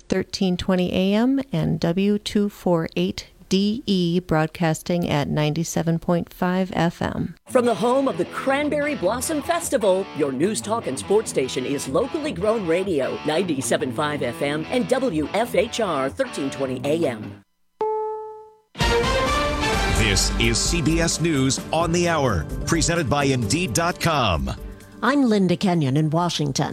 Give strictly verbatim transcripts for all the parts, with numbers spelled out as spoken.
thirteen twenty A M and W two forty-eight D E broadcasting at ninety-seven point five F M. From the home of the Cranberry Blossom Festival, your news, talk, and sports station is locally grown radio, ninety-seven point five F M and W F H R thirteen twenty A M. This is C B S News on the Hour, presented by Indeed dot com. I'm Linda Kenyon in Washington.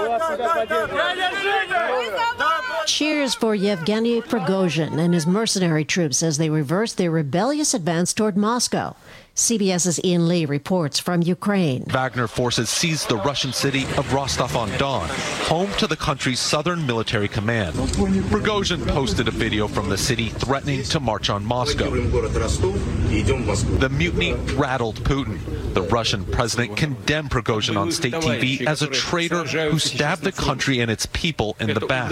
Cheers for Yevgeny Prigozhin and his mercenary troops as they reverse their rebellious advance toward Moscow. CBS's Ian Lee reports from Ukraine. Wagner forces seized the Russian city of Rostov-on-Don, home to the country's southern military command. Prigozhin posted a video from the city threatening to march on Moscow. The mutiny rattled Putin. The Russian president condemned Prigozhin on state T V as a traitor who stabbed the country and its people in the back.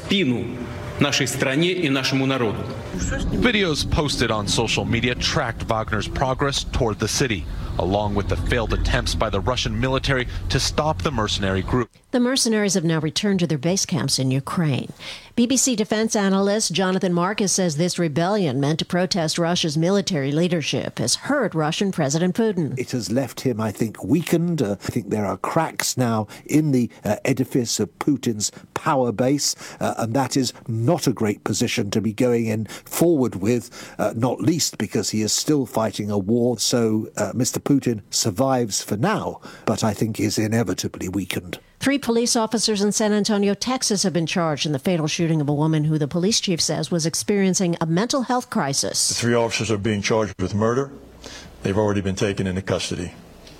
Videos posted on social media tracked Wagner's progress toward the city, along with the failed attempts by the Russian military to stop the mercenary group. The mercenaries have now returned to their base camps in Ukraine. B B C defense analyst Jonathan Marcus says this rebellion, meant to protest Russia's military leadership, has hurt Russian President Putin. It has left him, I think, weakened. Uh, I think there are cracks now in the uh, edifice of Putin's power base, uh, and that is not a great position to be going in forward with, uh, not least because he is still fighting a war. So uh, Mister Putin survives for now, but I think is inevitably weakened. Three police officers in San Antonio, Texas, have been charged in the fatal shooting of a woman who the police chief says was experiencing a mental health crisis. The three officers are being charged with murder. They've already been taken into custody.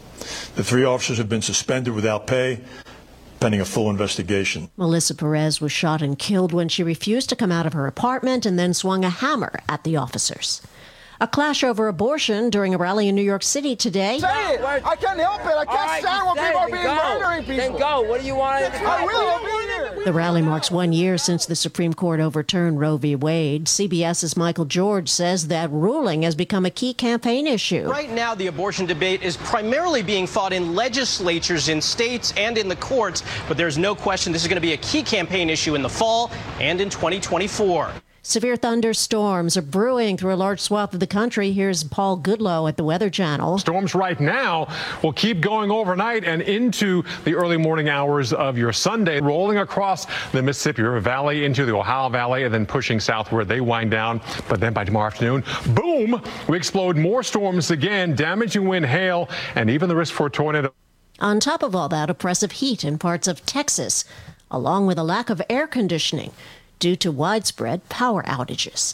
The three officers have been suspended without pay, pending a full investigation. Melissa Perez was shot and killed when she refused to come out of her apartment and then swung a hammer at the officers. A clash over abortion during a rally in New York City today. Say it! I can't help it! I can't right, stand when people are being go. murdering people! Then go! What do you want? I will be here! The rally marks one year since the Supreme Court overturned Roe v. Wade. CBS's Michael George says that ruling has become a key campaign issue. Right now, the abortion debate is primarily being fought in legislatures in states and in the courts, but there's no question this is going to be a key campaign issue in the fall and in twenty twenty-four. Severe thunderstorms are brewing through a large swath of the country. Here's Paul Goodlow at the Weather Channel. Storms right now will keep going overnight and into the early morning hours of your Sunday, rolling across the Mississippi River Valley into the Ohio Valley and then pushing southward. They wind down. But then by tomorrow afternoon, boom, we explode more storms again, damaging wind, hail, and even the risk for a tornado. On top of all that, oppressive heat in parts of Texas, along with a lack of air conditioning due to widespread power outages.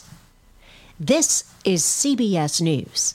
This is C B S News.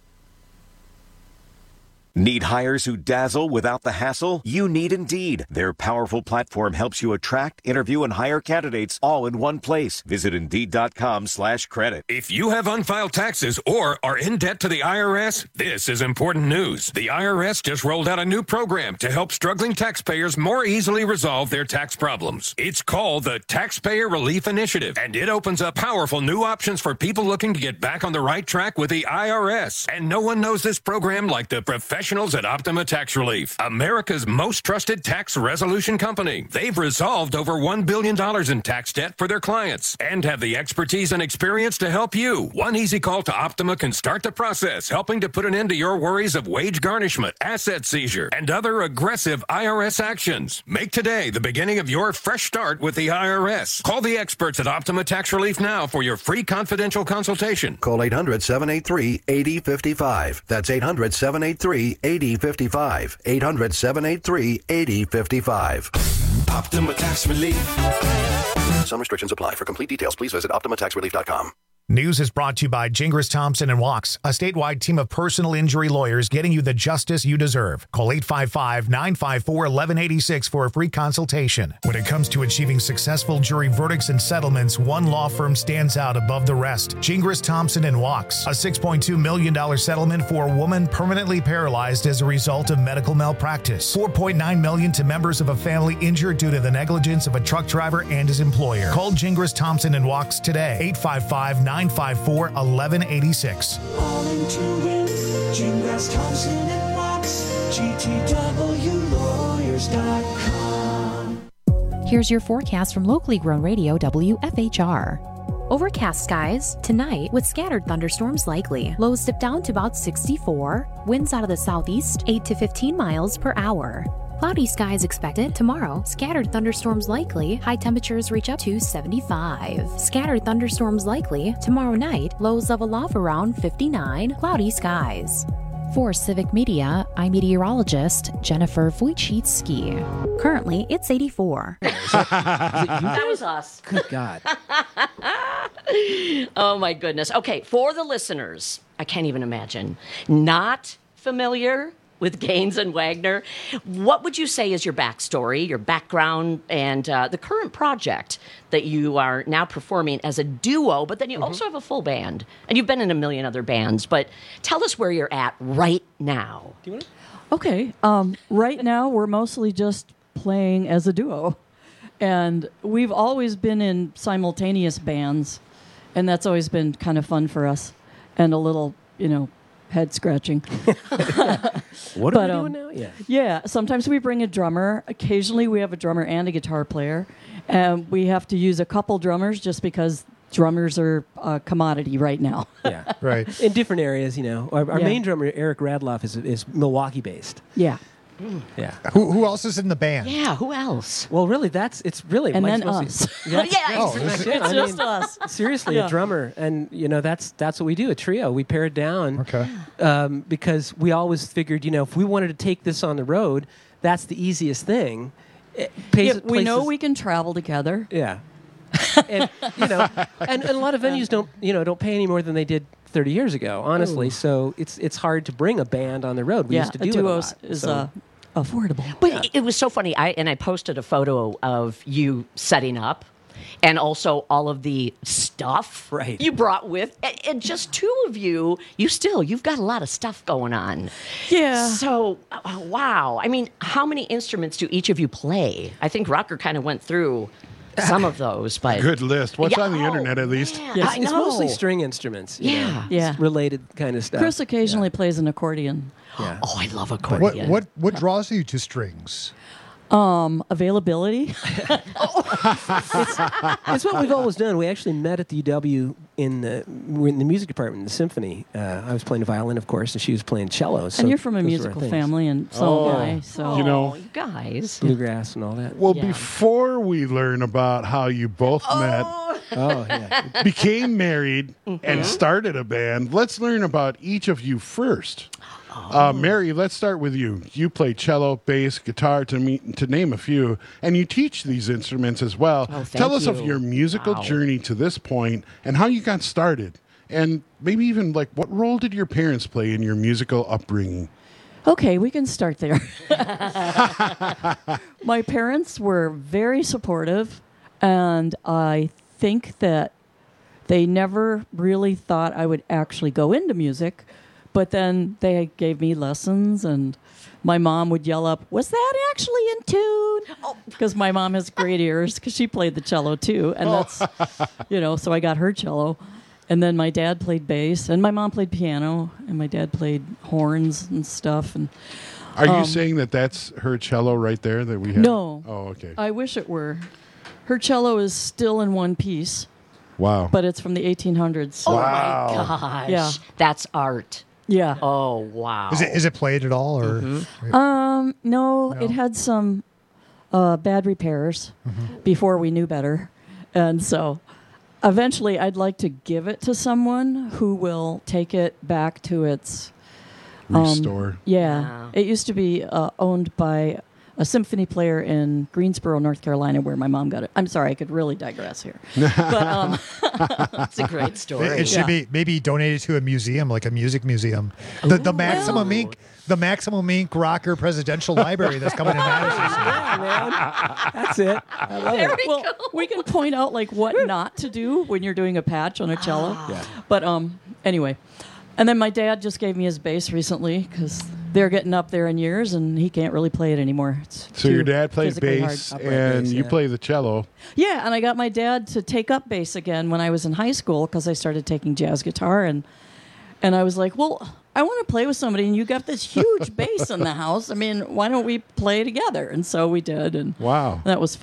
Need hires who dazzle without the hassle? You need Indeed. Their powerful platform helps you attract, interview, and hire candidates all in one place. Visit Indeed dot com slash credit. If you have unfiled taxes or are in debt to the I R S, this is important news. The I R S just rolled out a new program to help struggling taxpayers more easily resolve their tax problems. It's called the Taxpayer Relief Initiative, and it opens up powerful new options for people looking to get back on the right track with the I R S. And no one knows this program like the professional Professionals at Optima Tax Relief, America's most trusted tax resolution company. They've resolved over one billion dollars in tax debt for their clients and have the expertise and experience to help you. One easy call to Optima can start the process, helping to put an end to your worries of wage garnishment, asset seizure, and other aggressive I R S actions. Make today the beginning of your fresh start with the I R S. Call the experts at Optima Tax Relief now for your free confidential consultation. Call eight hundred, seven eight three, eight zero five five. That's eight hundred, seven eight three, eight zero five five. eight hundred, seven eight three, eight zero five five. Optima Tax Relief. Some restrictions apply. For complete details, please visit Optima Tax Relief dot com. News is brought to you by Gingras Thompson and Wachs, a statewide team of personal injury lawyers getting you the justice you deserve. Call eight five five, nine five four, one one eight six for a free consultation. When it comes to achieving successful jury verdicts and settlements, one law firm stands out above the rest. Gingras Thompson and Wachs, a six point two million dollars settlement for a woman permanently paralyzed as a result of medical malpractice. four point nine million dollars to members of a family injured due to the negligence of a truck driver and his employer. Call Gingras Thompson and Wachs today. eight five five, nine five four, one one eight six. All into it. Gingras Thompson and Wachs. G T W lawyers dot com. Here's your forecast from locally grown radio W F H R. Overcast skies tonight with scattered thunderstorms likely. Lows dip down to about sixty-four. Winds out of the southeast eight to fifteen miles per hour. Cloudy skies expected tomorrow. Scattered thunderstorms likely. High temperatures reach up to seventy-five. Scattered thunderstorms likely tomorrow night. Lows level off around fifty-nine. Cloudy skies. For Civic Media, I'm meteorologist Jennifer Wojcicki. Currently, it's eighty-four. That was us. Good God. Oh, my goodness. Okay, for the listeners, I can't even imagine, not familiar with Gaines and Wagner, what would you say is your backstory, your background, and uh, the current project that you are now performing as a duo, but then you mm-hmm. also have a full band, and you've been in a million other bands, but tell us where you're at right now. Do you want to? Okay. Um, right now, we're mostly just playing as a duo, and we've always been in simultaneous bands, and that's always been kind of fun for us, and a little, you know, head scratching. What are but, we um, doing now? Yeah. Yeah. Sometimes we bring a drummer. Occasionally we have a drummer and a guitar player. And we have to use a couple drummers just because drummers are a commodity right now. Yeah. Right. In different areas, you know. Our, our Yeah. main drummer, Eric Radloff, is, is Milwaukee-based. Yeah. Yeah. Who, who else is in the band? Yeah, who else? Well, really, that's it's really And Mike's then mostly- us. Yeah, Yeah, that's it's- pretty much it's it. I just mean, us. Seriously, Yeah. a drummer, and you know that's that's what we do. A trio. We pare it down. Okay. Um, because we always figured, you know, if we wanted to take this on the road, that's the easiest thing. It pays, Yeah, we know places- we can travel together. Yeah. and you know, and, and a lot of venues don't, you know, don't pay any more than they did thirty years ago. Honestly, Ooh. so it's it's hard to bring a band on the road. We yeah, used to a do duo it a is- lot. is so. uh, affordable. But it, it was so funny. I and I posted a photo of you setting up, and also all of the stuff Right. you brought with, and, and just two of you. You still, you've got a lot of stuff going on. Yeah. So, uh, wow. I mean, how many instruments do each of you play? I think Rocker kind of went through some of those, but Good list. What's Yeah, on the oh, internet, at least? man, Yes, I it's know. mostly string instruments. you Yeah. know, Yeah. it's related kind of stuff. Chris occasionally plays an accordion. Yeah. Oh, I love What accordion. what what draws you to strings? Um, availability. It's what we've always done. We actually met at the U W in the we're in the music department, in the symphony. Uh, I was playing the violin, of course, and she was playing cello. So and you're from a those were our musical things. family, and so Oh. am I. So You know- Oh, you guys. Bluegrass and all that. Well, Yeah. before we learn about how you both met, Oh yeah. became married, and started a band, let's learn about each of you first. Uh, Mary, let's start with you. You play cello, bass, guitar, to me, to name a few, and you teach these instruments as well. Oh, thank Tell us of you. your musical Wow. journey to this point and how you got started, and maybe even like what role did your parents play in your musical upbringing? Okay, we can start there. My parents were very supportive, and I think that they never really thought I would actually go into music, but then they gave me lessons, and my mom would yell up, "Was that actually in tune?" Because my mom has great ears, because she played the cello too, and that's, you know, so I got her cello. And then my dad played bass, and my mom played piano, and my dad played horns and stuff. And Are you um, saying that that's her cello right there that we have? No. Oh, okay. I wish it were. Her cello is still in one piece, Wow. but it's from the eighteen hundreds. Oh Wow. my gosh. Yeah. That's art. Yeah. Oh, wow. Is it is it played at all or? Um, no, No. it had some uh, bad repairs Mm-hmm. before we knew better. And so eventually I'd like to give it to someone who will take it back to its um, Restore. Yeah. Wow. It used to be uh, owned by a symphony player in Greensboro, North Carolina, where my mom got it. I'm sorry, I could really digress here. But um, It's a great story. It, it should Yeah. be maybe donated to a museum, like a music museum. The the Maximum Inc. The Maximum Inc. Rocker Presidential Library that's coming to Madison. Yeah, man. That's it. I love There it. we well, go. we can point out like what not to do when you're doing a patch on a cello. Yeah. But um, anyway, and then my dad just gave me his bass recently because they're getting up there in years and he can't really play it anymore. It's So too your dad played physically hard. bass, Upright and bass, you yeah. play the cello. Yeah, and I got my dad to take up bass again when I was in high school because I started taking jazz guitar, and and I was like, well, I want to play with somebody, and you got this huge bass in the house. I mean, why don't we play together? And so we did, and Wow. that was fun.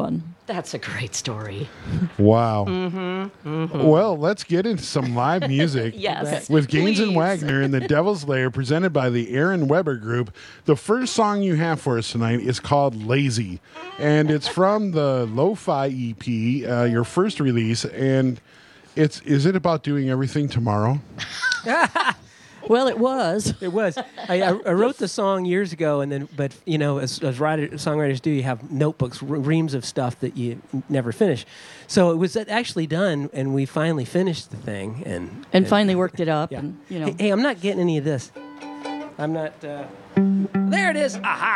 That's a great story. Wow. Mm-hmm, mm-hmm. Well, let's get into some live music. Yes, with Gaines and please. Wagner and the Devil's Lair, presented by the Aaron Weber Group. The first song you have for us tonight is called Lazy, and it's from the Lo-Fi E P, uh, your first release. And it's is it about doing everything tomorrow? Well, it was. It was. I, I, I wrote the song years ago, and then, but you know, as, as writer, songwriters do, you have notebooks, r- reams of stuff that you never finish. So it was actually done, and we finally finished the thing, and And finally worked it up. Yeah. And, you know. Hey, hey, I'm not getting any of this. I'm not. Uh, there it is.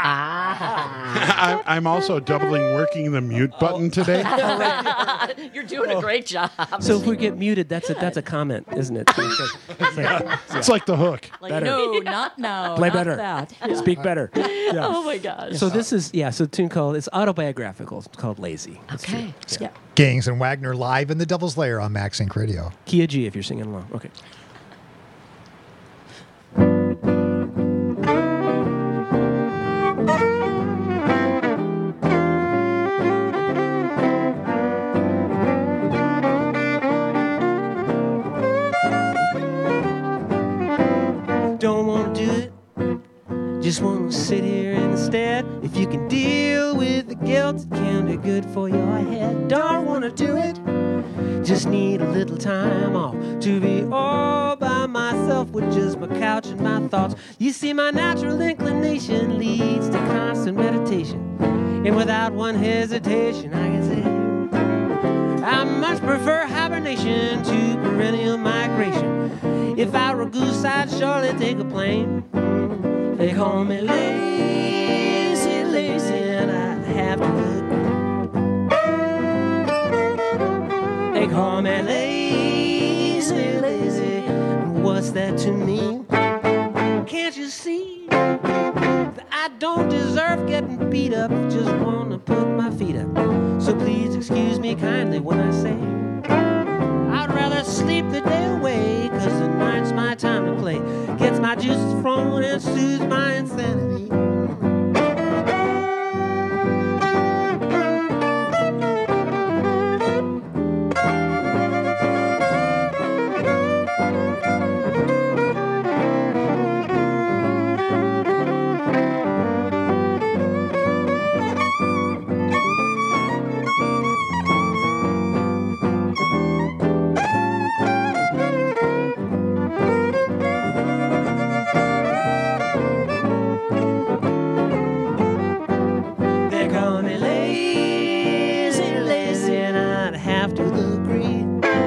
Aha. I, I'm also doubling working the mute button today. You're doing a great job. So if we get muted, that's a that's a comment, isn't it? It's like, it's like, It's like the hook. Like, better. no, not now. Play not better. That. Yeah. Speak better. Yeah. Oh my gosh. So this is yeah. So a tune called it's autobiographical. It's called Lazy. Okay. Yeah. Gaines and Wagner live in the Devil's Lair on Max Inc Radio. Key of G if you're singing along. Okay. Don't want to do it. Just want to sit here instead. If you can deal with the guilt, it can be good for your head. Don't want to do it. Just need a little time off to be all by myself with just my couch and my thoughts. You see, my natural inclination leads to constant meditation. And without one hesitation, I can say I much prefer hibernation to perennial migration. If I were a goose, I'd surely take a plane. They call me lazy, lazy, and I have to look. They call me lazy, lazy. What's that to me? Can't you see that I don't deserve getting beat up? Just wanna put my feet up. So please excuse me kindly when I say I'd rather sleep the day away, cause the night's my time to play. Gets my juices flowing and soothes my insanity. They call me lazy, lazy, and I'd have to agree.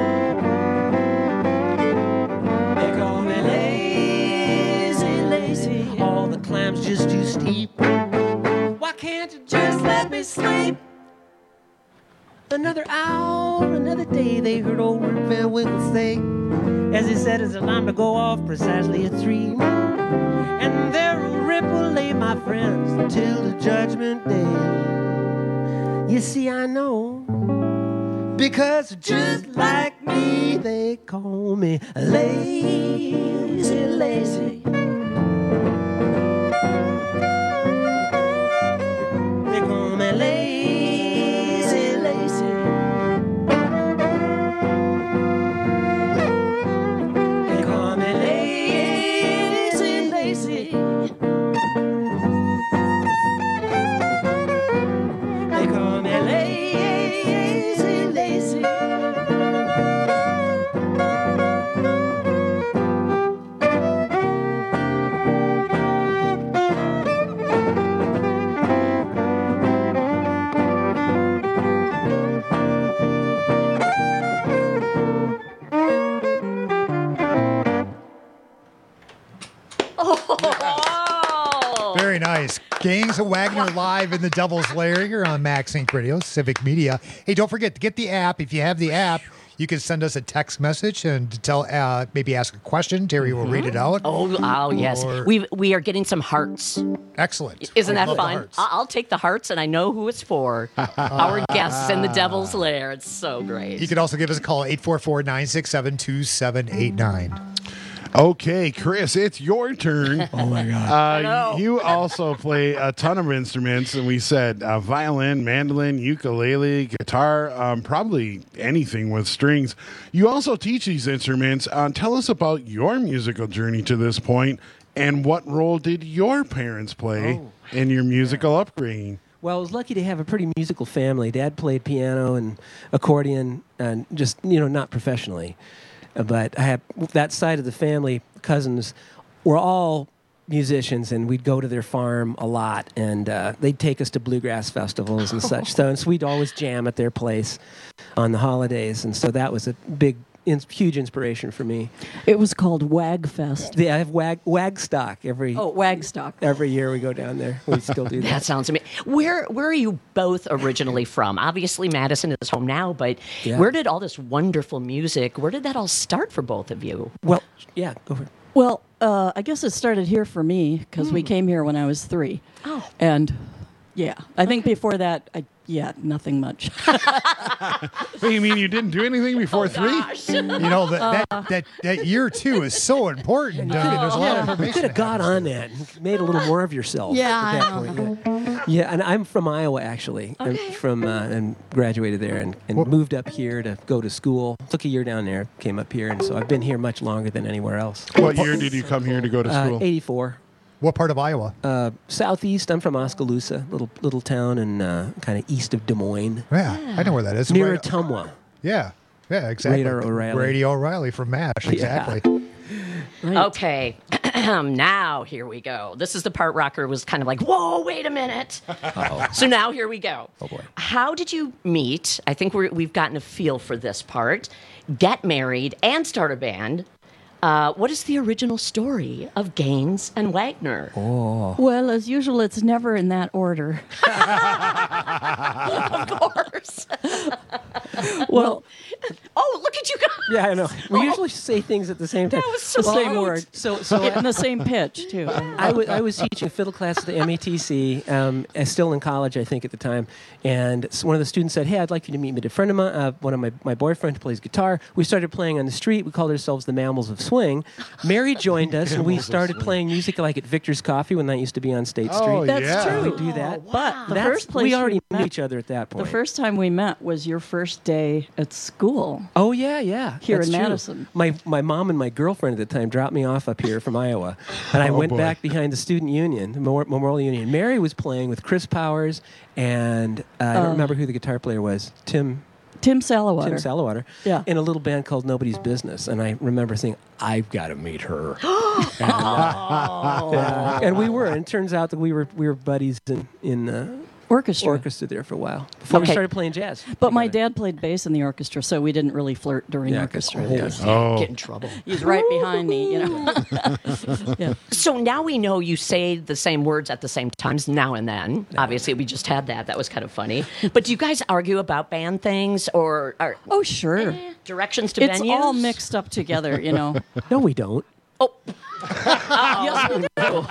They call me lazy, lazy. All the climbs just too steep. Why can't you just let me sleep? Another hour, another day, they heard old Rip Van Winkle say, as he set his alarm to go off precisely at three. And there Rip will lay, my friends, till the judgment day. You see, I know, because just like me, they call me lazy, lazy. They call me lazy, lazy. They call me lazy, lazy. They call me lazy, lazy. Very nice. Gaines and Wagner live in the Devil's Lair here on Max Inc Radio, Civic Media. Hey, don't forget to get the app. If you have the app, you can send us a text message and tell, uh, maybe ask a question. Terry will read it out. Oh, oh yes. Or- We we are getting some hearts. Excellent. Isn't We that love the fun? hearts. I- I'll take the hearts, and I know who it's for. Our guests in the Devil's Lair. It's so great. You can also give us a call, eight four four, nine six seven, two seven eight nine. Okay, Chris, it's your turn. Oh my God! Uh, know. you also play a ton of instruments, and we said uh, violin, mandolin, ukulele, guitar, um, probably anything with strings. You also teach these instruments. Uh, tell us about your musical journey to this point, and what role did your parents play Oh, in your musical upbringing? Well, I was lucky to have a pretty musical family. Dad played piano and accordion, and just, you know, not professionally. Uh, But I had that side of the family, cousins, were all musicians, and we'd go to their farm a lot, and uh, they'd take us to bluegrass festivals and such. So, and so we'd always jam at their place on the holidays, and so that was a big, in, huge inspiration for me. It was called Wagfest. Yeah, I have Wag Wagstock every. Oh, Wagstock. Every year we go down there. We still do that. That sounds amazing. Where where are you both originally from? Obviously, Madison is home now, but Yeah. where did all this wonderful music? Where did that all start for both of you? Well, yeah, go for it. Well, uh, I guess it started here for me because we came here when I was three. Oh. And yeah, I think before that, I, yeah, nothing much. What, you mean you didn't do anything before three? You know that, that that that year two is so important. I mean, there's a lot of You information. could have got on that and made a little more of yourself. Yeah, at that I point. Yeah. yeah, and I'm from Iowa actually. I'm from uh, and graduated there and, and moved up here to go to school. Took a year down there, came up here, and so I've been here much longer than anywhere else. What year did you come here to go to Uh, school? eighty-four. What part of Iowa? Uh, southeast. I'm from Oskaloosa, little little town, and uh, kind of east of Des Moines. Yeah, I know where that is. Near Right- Ottumwa. Yeah, yeah, exactly. Radar O'Reilly. Radio O'Reilly from MASH, exactly. Okay, now here we go. This is the part Rocker was kind of like, whoa, wait a minute. Uh-oh. So now here we go. Oh, boy. How did you meet? I think we're, we've gotten a feel for this part. Get married and start a band. Uh, what is the original story of Gaines and Wagner? Oh. Well, as usual, it's never in that order. Of course. Well, oh, look at you guys. Yeah, I know. We usually say things at the same time. That was so the same cute. word. So, so In the same pitch, too. I was I was teaching fiddle class at the M A T C, um, uh, still in college, I think, at the time. And s- one of the students said, "Hey, I'd like you to meet me. A friend of mine, uh, one of my my boyfriend who plays guitar. We started playing on the street. We called ourselves the Mammals of Swing. Mary joined us, and we Mammals of started Swing. playing music like at Victor's Coffee when that used to be on State Oh, Street. That's yeah. true. We do that. But the That's- first place we already we knew met, each other at that point. the first time we met was your first day at school. Oh yeah, yeah. Here That's in true. Madison. My my mom and my girlfriend at the time dropped me off up here from Iowa, and I Oh, went boy. back behind the student union, the Memor- Memorial Union. Mary was playing with Chris Powers, and uh, I don't Uh, remember who the guitar player was. Tim Tim Salawater. Tim Salawater. Yeah. In a little band called Nobody's Business, and I remember saying, "I've got to meet her." and, uh, yeah, and we were. And it turns out that we were we were buddies in in. Uh, Orchestra. orchestra there for a while before we Okay. started playing jazz. But my dad played bass in the orchestra, so we didn't really flirt during Yeah, orchestra. 'cause- It was- Oh. Get in trouble. He's right behind me, you know. Yeah. So now we know you say the same words at the same times now and then. Obviously, we just had that. That was kind of funny. But do you guys argue about band things or, or Oh, sure. directions to It's venues? all mixed up together, you know. No, we don't. Oh, Yes, we do.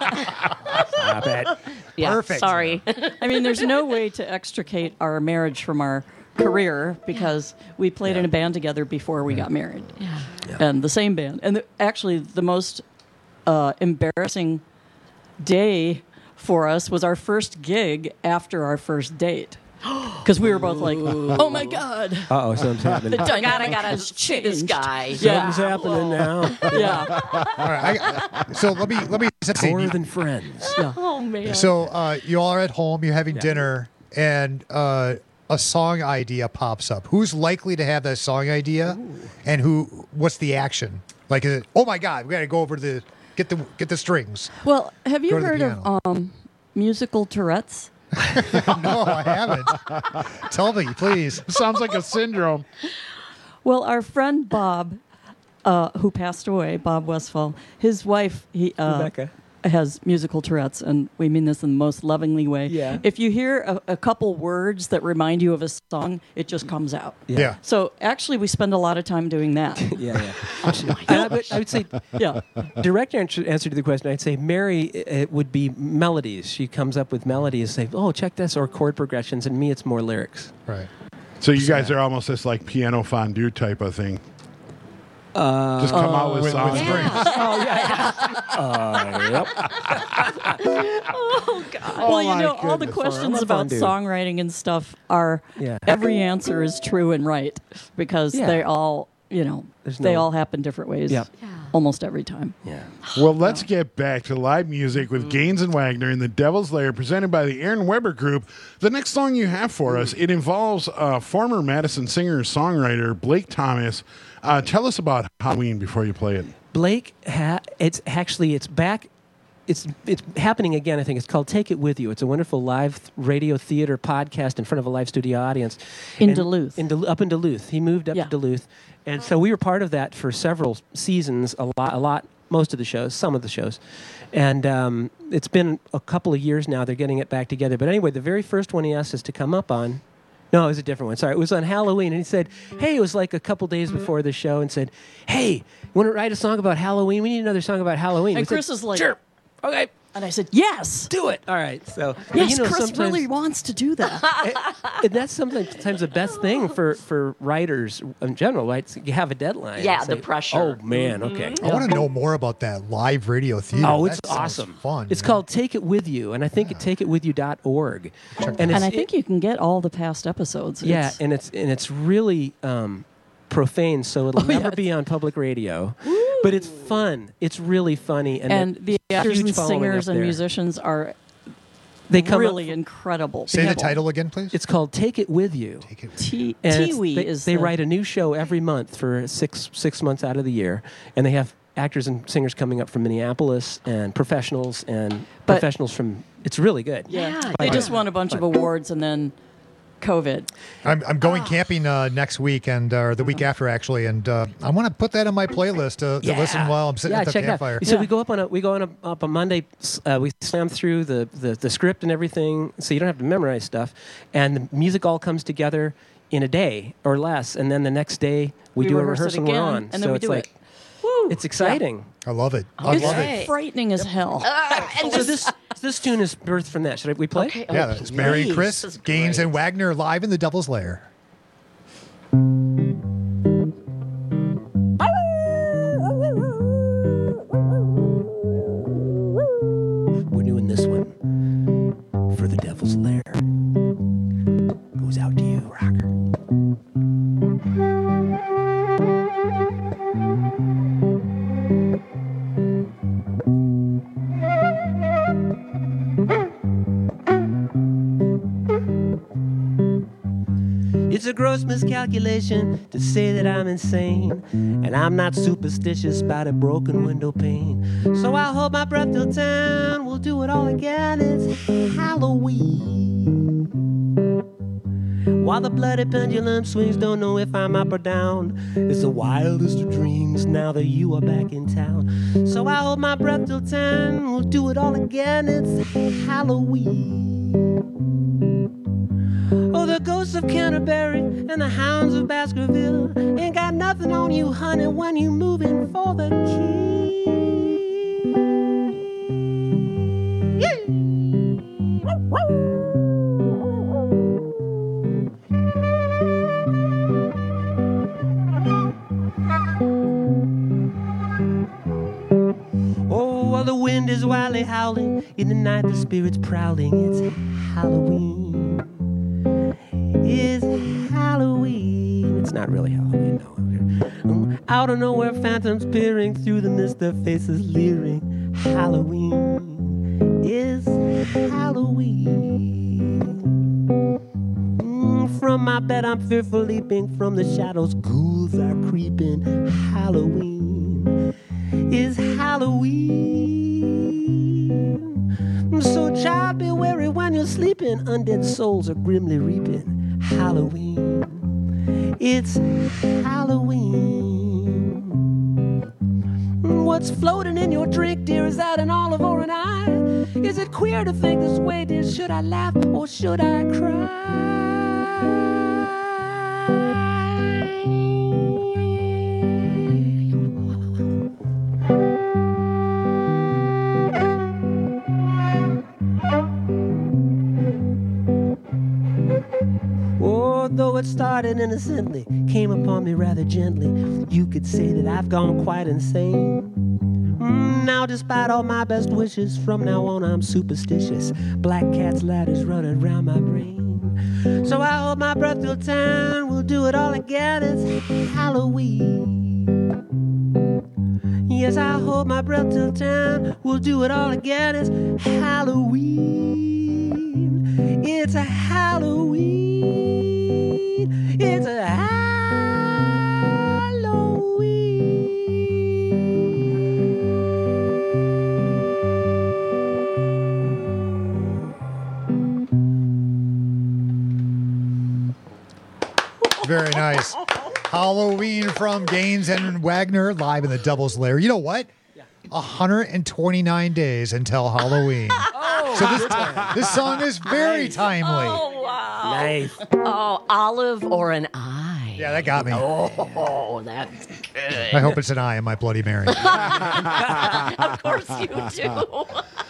Stop it. yeah. Perfect. Sorry. I mean, there's no way to extricate our marriage from our career because we played in a band together before we got married. Yeah. And the same band. And the, actually, the most uh, embarrassing day for us was our first gig after our first date. Because we were both like, oh my God. Uh oh, something's The happening. dynamic I gotta, gotta has see this changed. guy. Yeah. Something's happening now. Yeah. All right. I, so let me let me say, More than friends. Yeah. Oh, man. so uh, you all are at home, you're having dinner, and uh, a song idea pops up. Who's likely to have that song idea, and who? What's the action? Like, is it, oh my God, we got to go over to the get the get the strings. Well, have you Go to the heard of piano. um, musical Tourette's? No, I haven't. Tell me, please. Sounds like a syndrome. Well, our friend Bob, uh, who passed away, Bob Westfall, his wife, he uh, Rebecca. has musical Tourette's, and we mean this in the most lovingly way. Yeah. If you hear a, a couple words that remind you of a song, it just comes out. Yeah. Yeah. So actually, we spend a lot of time doing that. Yeah, yeah. And I, would, I would say, Yeah. direct answer, answer to the question, I'd say Mary it would be melodies. She comes up with melodies, say, oh, check this, or chord progressions, and me, it's more lyrics. Right. So you guys are almost this like piano fondue type of thing. Uh, Just come out with with, songs. with yeah. Oh yeah. uh, yep. Oh God! Oh, well, you my know, all the goodness. questions I'm a about fun dude. songwriting and stuff are Yeah. every answer is true and right because Yeah. they all, you know, There's they no- all happen different ways. Yep. Almost every time. Yeah. Well, let's get back to live music with Gaines and Wagner in the Devil's Lair, presented by the Aaron Weber Group. The next song you have for us, it involves uh, former Madison singer-songwriter Blake Thomas. Uh, tell us about Halloween before you play it. Blake, ha- it's actually it's back. It's it's happening again. I think it's called "Take It With You." It's a wonderful live th- radio theater podcast in front of a live studio audience In And- Duluth. In Dul- up in Duluth, he moved up Yeah. to Duluth, and so we were part of that for several seasons. A lot, a lot, most of the shows, some of the shows, and um, it's been a couple of years now. They're getting it back together. But anyway, the very first one he asked us to come up on. No, it was a different one. Sorry, it was on Halloween, and he said, "Hey," it was like a couple days before the show, and said, "Hey, you want to write a song about Halloween? We need another song about Halloween." And We said, Chris was like, "Sure, okay." And I said, "Yes, do it." All right. So yes, you know, Chris sometimes- really wants to do that." and that's sometimes the best thing for, for writers in general, right? So you have a deadline. Yeah, It's the like, pressure. Oh man, okay. I want to know more about that live radio theater. Oh, it's That sounds awesome. Fun. It's called Take It With You, and I think at take it with you dot org. And, And, it's, I think you can get all the past episodes. yeah, It's- and it's and it's really um, profane, so it'll Oh, yeah, never be on public radio. But it's fun. It's really funny, and, and it- the actors huge and following singers up and there. musicians are They come up- really incredible. Say the people. title again, please. It's called Take It With You. Take it. T- And it's- Tiwi they, is they the- write a new show every month for six six months out of the year, and they have actors and singers coming up from Minneapolis and professionals and But- professionals from. It's really good. Yeah, they just won a bunch of awards and then COVID. I'm, I'm going camping uh, next week and uh, the week after actually, and uh, I want to put that on my playlist to, to listen while I'm sitting yeah, at the check it out. campfire. So we go up on a we go on a, up on Monday. Uh, we slam through the, the the script and everything, so you don't have to memorize stuff, and the music all comes together in a day or less, and then the next day we, We do a rehearse it rehearsal and we're again, on. and then so we it's do like, it. Woo! It's exciting. I love it. I It's love it. frightening as hell. and so this this tune is birthed from that. Should I, we play? Okay. Yeah, Oh, that's Mary and please. Chris, This is Gaines great. and Wagner live in the Devil's Lair. We're doing this one for the Devil's Lair. Goes out to you, rocker. It's a gross miscalculation to say that I'm insane, and I'm not superstitious about a broken window pane. So I'll hold my breath till ten, we'll do it all again. It's Halloween. While the bloody pendulum swings, don't know if I'm up or down. It's the wildest of dreams now that you are back in town. So I'll hold my breath till ten, we'll do it all again. It's Halloween. Oh, the ghosts of Canterbury and the hounds of Baskerville ain't got nothing on you, honey, when you moving for the king. Oh, while the wind is wildly howling, in the night the spirit's prowling. It's Halloween. It's Halloween. It's not really Halloween, no. Out of nowhere, phantoms peering through the mist, their faces leering. Halloween is Halloween. Mm, from my bed, I'm fearful leaping. From the shadows, ghouls are creeping. Halloween is Halloween. So, child, be wary when you're sleeping. Undead souls are grimly reaping. Halloween. It's Halloween. What's floating in your drink, dear? Is that an olive or an eye? Is it queer to think this way, dear? Should I laugh or should I cry? Oh, though it started innocently, came upon me rather gently. You could say that I've gone quite insane. Mm, now, despite all my best wishes, from now on I'm superstitious. Black cat's ladders running around my brain. So I hold my breath till time. We'll do it all again. It's Halloween. Yes, I hold my breath till time. We'll do it all again. It's Halloween. It's a Halloween. It's a Halloween. Very nice. Halloween from Gaines and Wagner live in the Devil's Lair. You know what? one hundred twenty-nine days until Halloween. Oh, so this, this song is very nice. timely. Oh, wow. Nice. Oh, olive or an eye? Yeah, that got me. Oh, that's good. I hope it's an eye in my Bloody Mary. Of course you do.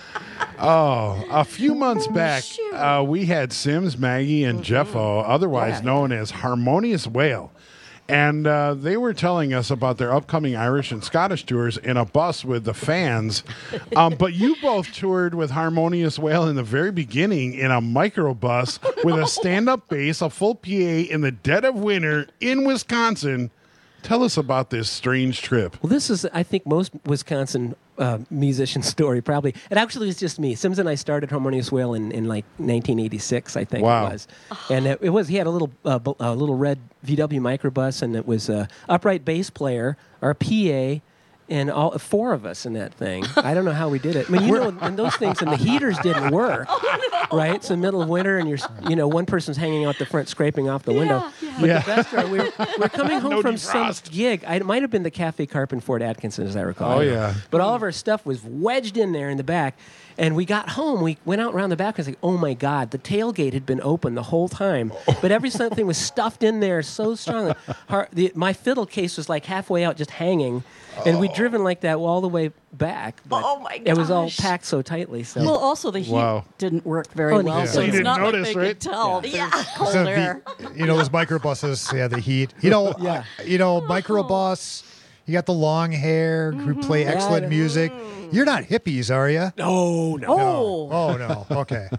Oh, a few months back, uh, we had Sims, Maggie, and Jeffo, otherwise Yeah. known as Harmonious Whale. And uh, they were telling us about their upcoming Irish and Scottish tours in a bus with the fans. Um, but you both toured with Harmonious Whale in the very beginning in a microbus with a stand-up bass, a full P A in the dead of winter in Wisconsin. Tell us about this strange trip. Well, this is, I think, most Wisconsin uh, musician story, probably. It actually was just me. Sims and I started Harmonious Whale in, in like nineteen eighty-six, I think Wow. it was. And it, it was, he had a little uh, bu- a little red V W microbus, and it was a upright bass player, our P A, and all four of us in that thing. I don't know how we did it. I mean, you know, and those things, and the heaters didn't work, right? It's the middle of winter, and you're, you know, one person's hanging out the front, scraping off the window. But Yeah. the best part, we were, we were coming home No from defrost. some gig. I, it might have been the Cafe Carp in Fort Atkinson, as I recall. Oh, yeah. But all of our stuff was wedged in there in the back. And we got home. We went out around the back and was like, oh, my God. The tailgate had been open the whole time. But every something was stuffed in there so strongly. Har- the, my fiddle case was like halfway out just hanging. And we'd driven like that all the way back. But Oh, my it was all gosh. packed so tightly. So. Well, also the heat Wow. didn't work very Oh, and the well, heat- so So you it's didn't not notice, like they right? could tell. Yeah. There's cold So air. the, you know, those microbuses, yeah, the heat. You know, Yeah. you know, microbus, you got the long hair who play Yeah, excellent I know. music. You're not hippies, are you? no, no. Oh. Oh, no. Okay.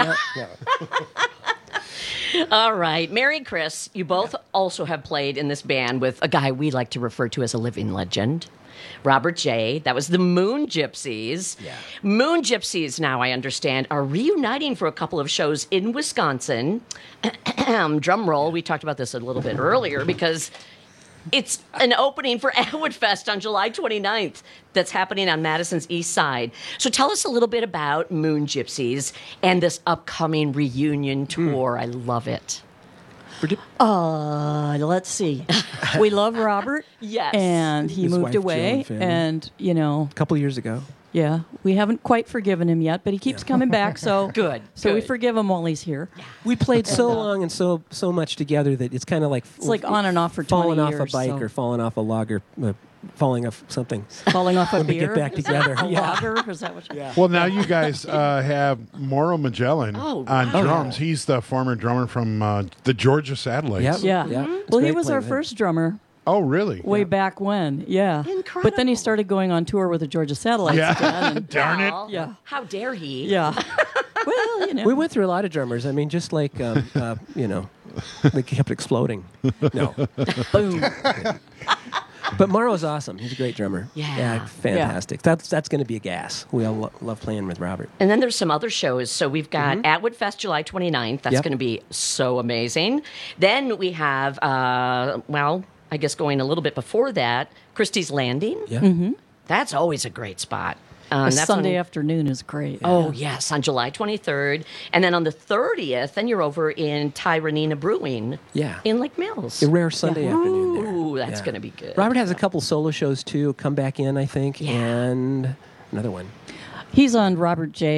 All right. Mary and Chris, you both also have played in this band with a guy we like to refer to as a living legend, Robert J. That was the Moon Gypsies. Yeah. Moon Gypsies, now I understand, are reuniting for a couple of shows in Wisconsin. Drum roll. We talked about this a little bit earlier because it's an opening for Atwood Fest on July twenty-ninth that's happening on Madison's East Side. So tell us a little bit about Moon Gypsies and this upcoming reunion tour. I love it. Uh, let's see. We love Robert. Yes. And he His wife, moved Jill, away. and family. And, you know, A couple years ago. yeah, we haven't quite forgiven him yet, but he keeps coming back. So Good, So we good. forgive him while he's here. We played so long and so so much together that it's kind of like It's like on and off for falling twenty off years, a bike so. or falling off a log or uh, falling off something. Falling off a When we beer. get back Is that together. a Yeah. lager? Is that what you Well, now you guys uh, have Mauro Magellan Oh, on wow. drums. He's the former drummer from uh, the Georgia Satellites. Yep. Yeah. Yeah. It's Well, he great was playing our with him. first drummer Oh, really? way back when. Yeah. Incredible. But then he started going on tour with the Georgia Satellites Yeah. again. and- Darn it. Well, Yeah. How dare he? yeah. Well, you know. We went through a lot of drummers. I mean, just like, um, uh, you know, they kept exploding. No. Boom. But Mauro's awesome. He's a great drummer. Yeah. fantastic. That's that's going to be a gas. We all lo- love playing with Robert. And then there's some other shows. So we've got Atwood Fest July twenty-ninth. That's Yep. going to be so amazing. Then we have, uh, well, I guess going a little bit before that, Christie's Landing. Yeah. Mm-hmm. That's always a great spot. Uh, A and that's Sunday on- afternoon is great. Oh, yes, on July twenty-third. And then on the thirtieth, then you're over in Tyranina Brewing Yeah. in Lake Mills. A rare Sunday Yeah. afternoon there. Ooh, that's Yeah. going to be good. Robert has a couple solo shows too. Come back in, I think, Yeah. and another one. He's on Robert J.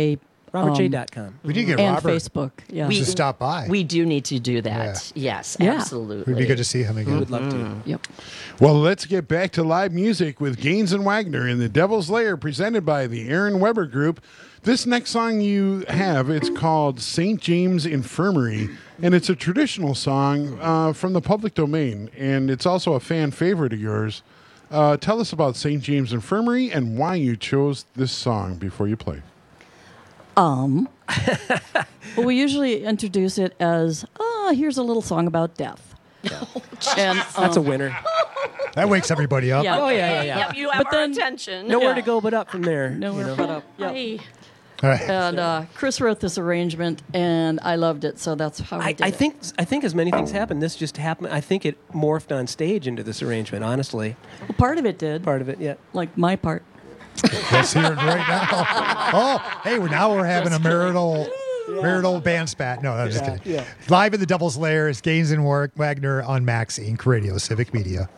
Robert J dot com. We did get and Robert Facebook. Yeah. to stop by. We do need to do that. Yes, Yeah. absolutely. It would be good to see him again. We would love to. Yep. Well, let's get back to live music with Gaines and Wagner in the Devil's Lair, presented by the Aaron Weber Group. This next song you have, it's called Saint James Infirmary, and it's a traditional song uh, from the public domain, and it's also a fan favorite of yours. Uh, tell us about Saint James Infirmary and why you chose this song before you play. Um, well, we usually introduce it as, oh, here's a little song about death. and, That's a um, winner. That wakes everybody up. Yeah. Oh, yeah, yeah, yeah. Yep, you have But our then- attention. Nowhere Yeah. to go but up from there. Nowhere you know? but up. Yep. Hey. All right. And uh, Chris wrote this arrangement, and I loved it, so that's how I I, did I it. think I think as many things happened, this just happened. I think it morphed on stage into this arrangement. Honestly, Well, part of it did. part of it, yeah. Like my part. Let's hear it right now. Oh, hey, we're now we're having a marital marital band spat. No, I'm just Yeah, kidding. yeah. Live in the Devil's Lair is Gaines and War- Wagner on Max Incorporated. Radio, Civic Media.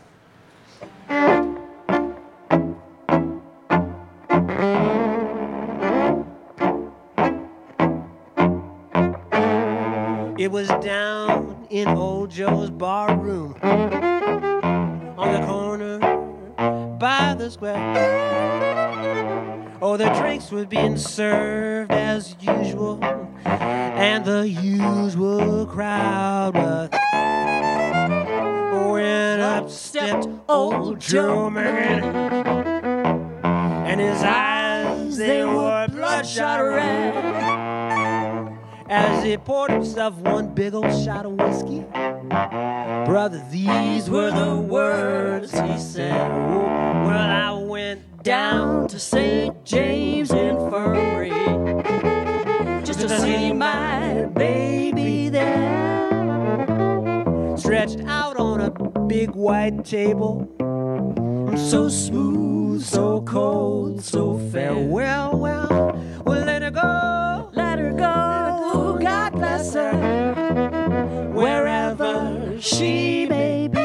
It was down in old Joe's bar room on the corner by the square. Oh, the drinks were being served as usual, and the usual crowd was. When up stepped old Joe Merritt, and his eyes, they were bloodshot red. As he poured himself one big old shot of whiskey, brother, these were the words he said. Oh, well, I went down to Saint James Infirmary just to see my baby there, stretched out on a big white table, so smooth, so cold, so fair. Well, well, we'll let her go, let her go, God bless her, wherever she may be.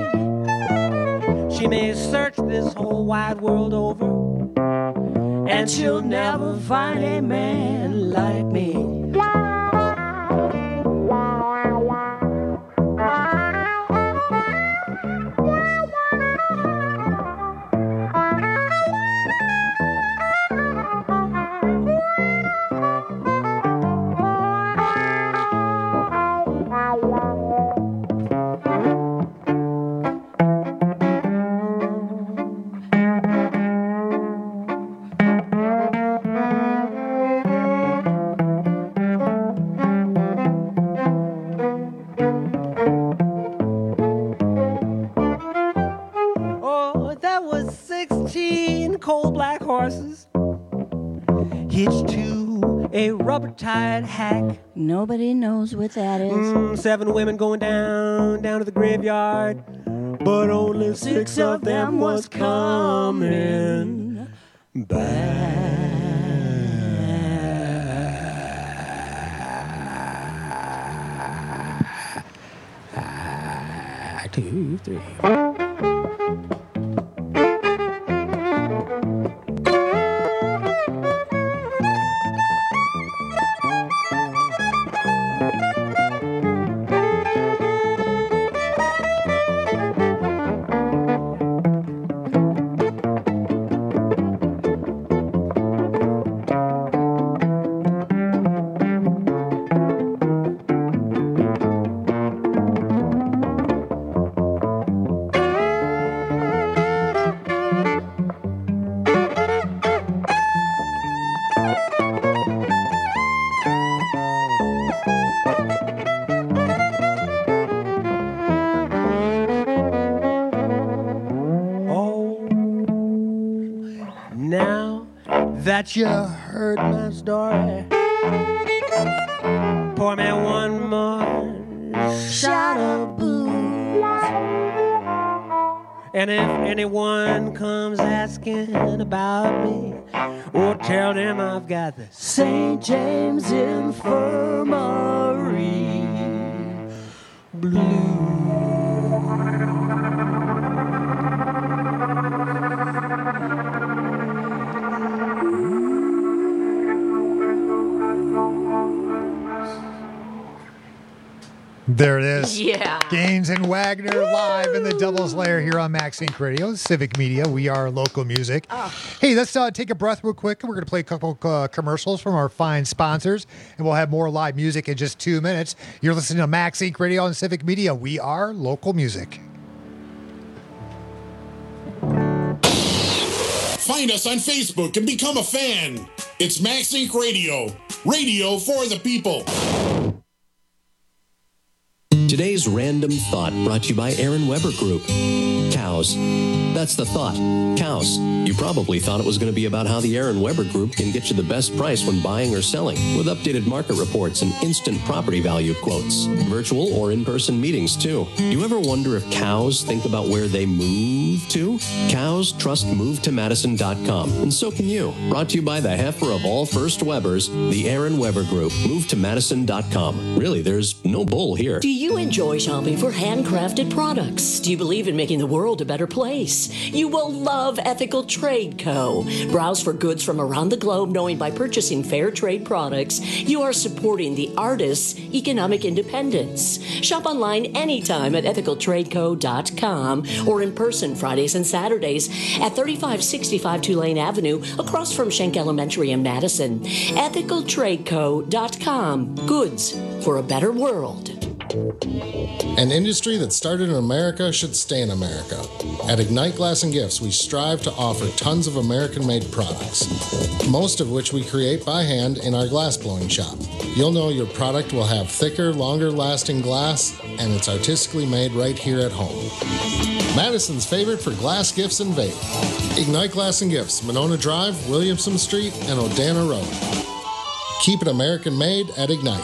She may search this whole wide world over, and she'll never find a man like me. Oh, that was sixteen coal black horses hitched to a rubber-tied hack. Nobody knows what that is. Mm, seven women going down, down to the graveyard, but only six of them was coming back. Two, three. Now that you heard my story, pour me one more shot of booze. And if anyone comes asking about me, oh, tell them I've got the Saint James Infirmary blues. There it is. Yeah. Gaines and Wagner live in the Devil's Lair here on Max Inc Radio, Civic Media. We are local music. Oh. Hey, let's uh, take a breath real quick. We're going to play a couple uh, commercials from our fine sponsors, and we'll have more live music in just two minutes. You're listening to Max Inc Radio on Civic Media. We are local music. Find us on Facebook and become a fan. It's Max Inc Radio. Radio for the people. Today's random thought brought to you by Aaron Weber Group. Cows. That's the thought. Cows. You probably thought it was going to be about how the Aaron Weber Group can get you the best price when buying or selling, with updated market reports and instant property value quotes. Virtual or in-person meetings, too. Do you ever wonder if cows think about where they move to? Cows trust move to madison dot com, and so can you. Brought to you by the heifer of all first Webers, the Aaron Weber Group. move to madison dot com. Really, there's no bull here. Do you enjoy shopping for handcrafted products? Do you believe in making the world a better place? You will love Ethical Trade Co. Browse for goods from around the globe, knowing by purchasing fair trade products, you are supporting the artists' economic independence. Shop online anytime at ethical trade co dot com or in person Fridays and Saturdays at thirty-five sixty-five Tulane Avenue, across from Schenck Elementary in Madison. ethical trade co dot com. Goods for a better world. An industry that started in America should stay in America. At Ignite Glass and Gifts, we strive to offer tons of American-made products, most of which we create by hand in our glass blowing shop. You'll know your product will have thicker, longer-lasting glass, and it's artistically made right here at home. Madison's favorite for glass gifts and vape. Ignite Glass and Gifts, Monona Drive, Williamson Street, and Odana Road. Keep it American-made at Ignite.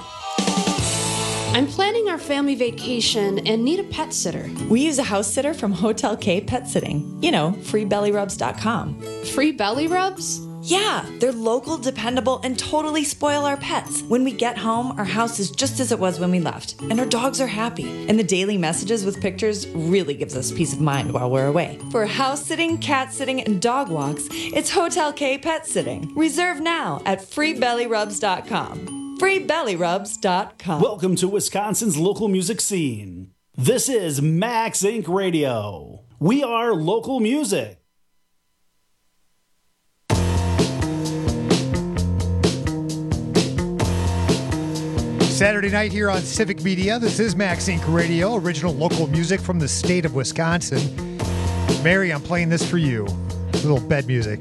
I'm planning our family vacation and need a pet sitter. We use a house sitter from Hotel K Pet Sitting. You know, free belly rubs dot com. Free belly rubs? Yeah, they're local, dependable, and totally spoil our pets. When we get home, our house is just as it was when we left, and our dogs are happy. And the daily messages with pictures really gives us peace of mind while we're away. For house sitting, cat sitting, and dog walks, it's Hotel K Pet Sitting. Reserve now at free belly rubs dot com. free belly rubs dot com. Welcome to Wisconsin's local music scene. This is Max Inc Radio. We are local music. Saturday night here on Civic Media. This is Max Inc Radio, original local music from the state of Wisconsin. Mary, I'm playing this for you. A little bed music.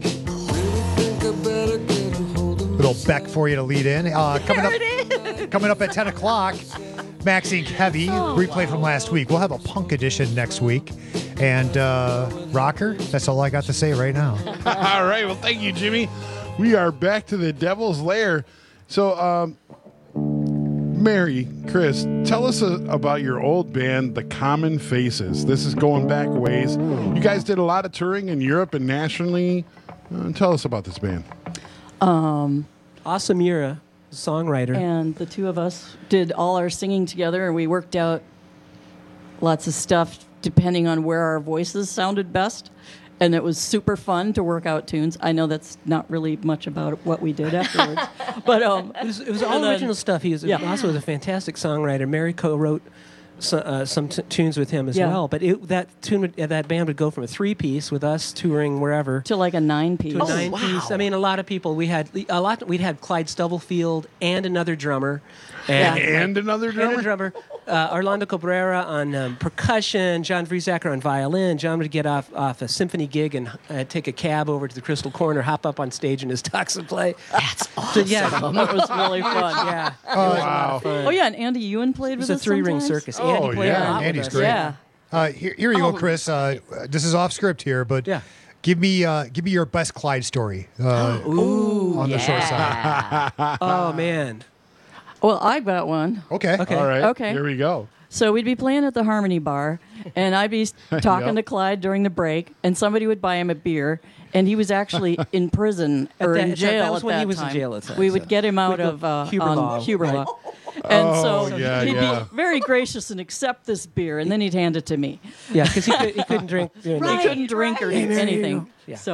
Little Beck for you to lead in. Uh, coming up, coming up at ten o'clock, Max Inc Heavy, oh, replay wow. from last week. We'll have a punk edition next week. And uh, Rocker, that's all I got to say right now. All right. Well, thank you, Jimmy. We are back to the Devil's Lair. So, um, Mary, Chris, tell us uh, about your old band, The Common Faces. This is going back ways. You guys did a lot of touring in Europe and nationally. Uh, tell us about this band. Um, Asamira, songwriter. And the two of us did all our singing together, and we worked out lots of stuff depending on where our voices sounded best. And it was super fun to work out tunes. I know that's not really much about what we did afterwards, but um, it was, it was all original then, stuff. He was yeah. also was a fantastic songwriter. Mary co-wrote so, uh, some t- tunes with him as yeah. well. But it, that tune, would, uh, that band would go from a three-piece with us touring wherever to like a nine-piece. To a oh, nine-piece. Wow. I mean, a lot of people. We had a lot. We'd had Clyde Stubblefield and another drummer, and, yeah. and another drummer. And a drummer. Uh, Orlando Cabrera on um, percussion, John Vriesacker on violin. John would get off, off a symphony gig and uh, take a cab over to the Crystal Corner, hop up on stage in his tux and play. That's awesome. So, yeah, that was really fun. Yeah. Oh, wow. Fun. Oh, yeah, and Andy Ewan played with us. It was a three-ring sometimes. circus. Oh, Andy played yeah. a lot Andy's with great. Yeah. Uh, here, here you oh. go, Chris. Uh, this is off script here, but yeah. give me uh, give me your best Clyde story. Uh, Ooh, on the yeah. short side. Oh, man. Well, I got one. Okay. Okay. All right. Okay. Here we go. So we'd be playing at the Harmony Bar, and I'd be talking Yep. to Clyde during the break, and somebody would buy him a beer, and he was actually in prison or that- in that- jail that was at when that he was in time. jail at the time, We so- would get him out We'd go of uh, Huber on Law, Huber right. Law. And Oh, so yeah, he'd yeah. be very gracious and accept this beer, and then he'd hand it to me. Yeah, because he, could, he couldn't drink. You know, He naked. couldn't drink or Hey, eat Mary, anything. you- yeah. So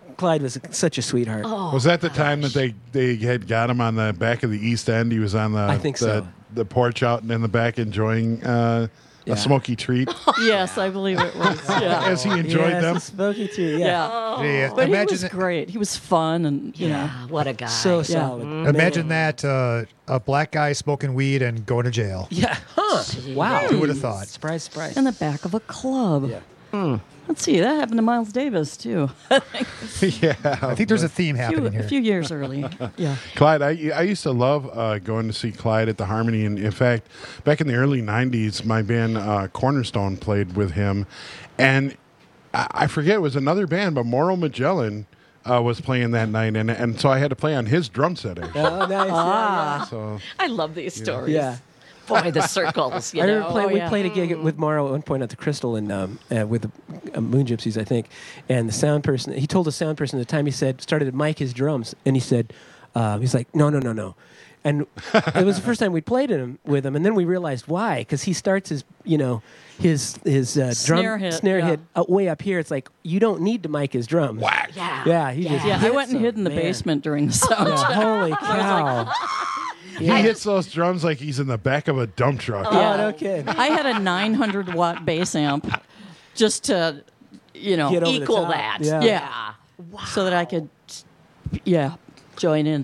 Clyde was such a sweetheart. Oh, was that the time that they, they had got him on the back of the East End? He was on the I think the, so. the porch out and in the back enjoying uh, Yeah. a smoky treat. Yes, I believe it was. Yeah. As he enjoyed Yes, them. a smoky too. Yeah. Yeah. Oh. Yeah, But he imagine was that- great. He was fun and, you know. Yeah, what a guy. So Yeah. solid. Imagine that uh, a black guy smoking weed and going to jail. Yeah. Huh. Wow. Who would have thought? Surprise, surprise. In the back of a club. Yeah. Hmm. Let's see, that happened to Miles Davis, too. yeah. I think there's a theme a, few, happening a here. few years early. Yeah. Clyde, I, I used to love uh, going to see Clyde at the Harmony. And in fact, back in the early nineties, my band uh, Cornerstone played with him. And I, I forget, it was another band, but Mauro Magellan uh, was playing that night. And, and so I had to play on his drum set, actually. Oh, nice. Ah. So, I love these stories. Yeah. Boy, the circles, you I know. remember playing, Oh, we yeah. played a gig with Morrow at one point at the Crystal and um, uh, with the uh, Moon Gypsies, I think. And the sound person, he told the sound person at the time, he said, started to mic his drums. And he said, uh, he's like, no, no, no, no. And it was the first time we'd played him with him. And then we realized why. Because he starts his, you know, his his uh, drum Snare hit, snare yeah. hit uh, way up here. It's like, you don't need to mic his drums. whack. Yeah. Yeah, he just Yeah, I hits went and them, hid in the man. basement during the sound Yeah, check. holy cow. He hits those drums like he's in the back of a dump truck. Oh, no kidding. I had a nine hundred watt bass amp just to, you know, Get over the Equal top. that. Yeah. yeah, so that I could, yeah, join in.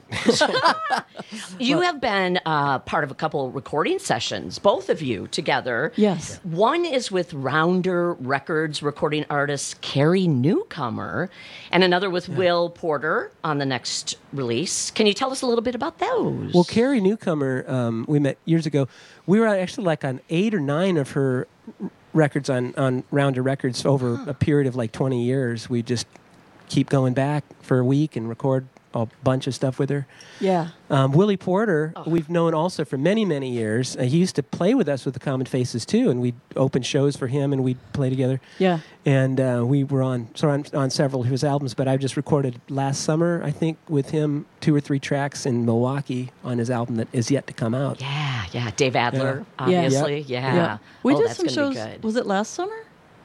You have been uh, part of a couple recording sessions, both of you together. Yes. One is with Rounder Records recording artist Carrie Newcomer, and another with Will Porter on the next release. Can you tell us a little bit about those? Well, Carrie Newcomer, um, we met years ago. We were actually like on eight or nine of her r- records on, on Rounder Records over a period of like twenty years. We just keep going back for a week and record a bunch of stuff with her. Yeah. Um, Willie Porter, we've known also for many, many years. Uh, he used to play with us with the Common Faces too, and we'd open shows for him and we'd play together. Yeah. And uh, we were on so on, on several of his albums, but I just recorded last summer, I think, with him two or three tracks in Milwaukee on his album that is yet to come out. yeah, yeah. Dave Adler, Yeah. obviously. Yep. Yeah. Yeah. We oh, did that's some gonna shows. Be good. Was it last summer?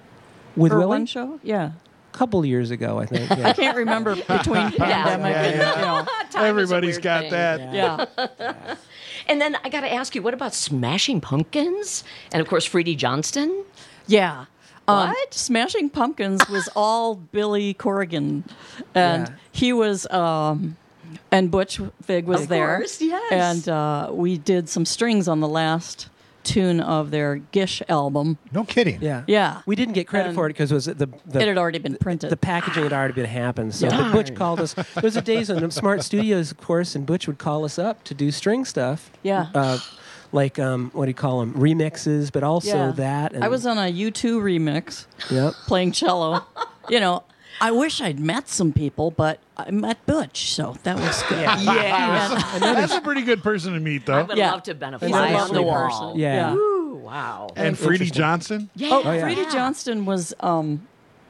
With Or Willie? one show? Yeah. A couple years ago, I think. I Yeah. can't remember between pandemic and, you know. Time is a Everybody's weird got thing. that. Yeah. And then I got to ask you, what about Smashing Pumpkins? And of course, Freddie Johnston? Yeah. Um, What? Smashing Pumpkins was all Billy Corrigan. And Yeah. he was, um, and Butch Vig was Of there. course, yes. And uh, we did some strings on the last tune of their Gish album. No kidding. Yeah. Yeah. We didn't get credit And for it because it was the, the it had already been printed. the packaging had already been happened. So Yeah. but Butch called us. There was a days on Smart Studios, of course, and Butch would call us up to do string stuff. Yeah. Uh, like um, what do you call them? Remixes, but also Yeah. that. And, I was on a U two remix Yep. playing cello. You know, I wish I'd met some people, but I met Butch, so that was good. Yeah. Yeah. That's a pretty good person to meet, I though. would Yeah. love to have been a He's a fly on lovely the wall. person. Yeah. Ooh, wow. And Freddie Interesting. Johnson? Yeah. Oh, Oh, yeah. Freddie Johnston was um,